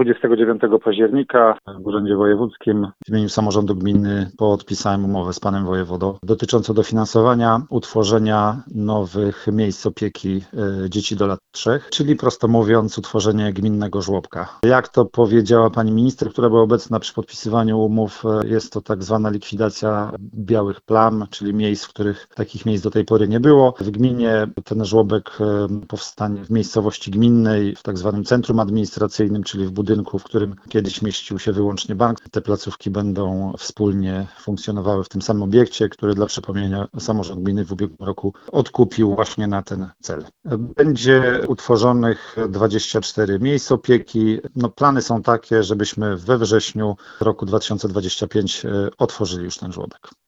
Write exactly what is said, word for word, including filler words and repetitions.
dwudziestego dziewiątego października w Urzędzie Wojewódzkim w imieniu Samorządu Gminy podpisałem umowę z panem wojewodą dotyczącą dofinansowania utworzenia nowych miejsc opieki dzieci do lat trzech, czyli prosto mówiąc utworzenie gminnego żłobka. Jak to powiedziała pani minister, która była obecna przy podpisywaniu umów, jest to tak zwana likwidacja białych plam, czyli miejsc, w których takich miejsc do tej pory nie było. W gminie ten żłobek powstanie w miejscowości gminnej, w tak zwanym centrum administracyjnym, czyli w budynku, w którym kiedyś mieścił się wyłącznie bank. Te placówki będą wspólnie funkcjonowały w tym samym obiekcie, który dla przypomnienia samorząd gminy w ubiegłym roku odkupił właśnie na ten cel. Będzie utworzonych dwadzieścia cztery miejsc opieki. No, plany są takie, żebyśmy we wrześniu roku dwa tysiące dwudziestego piątego otworzyli już ten żłobek.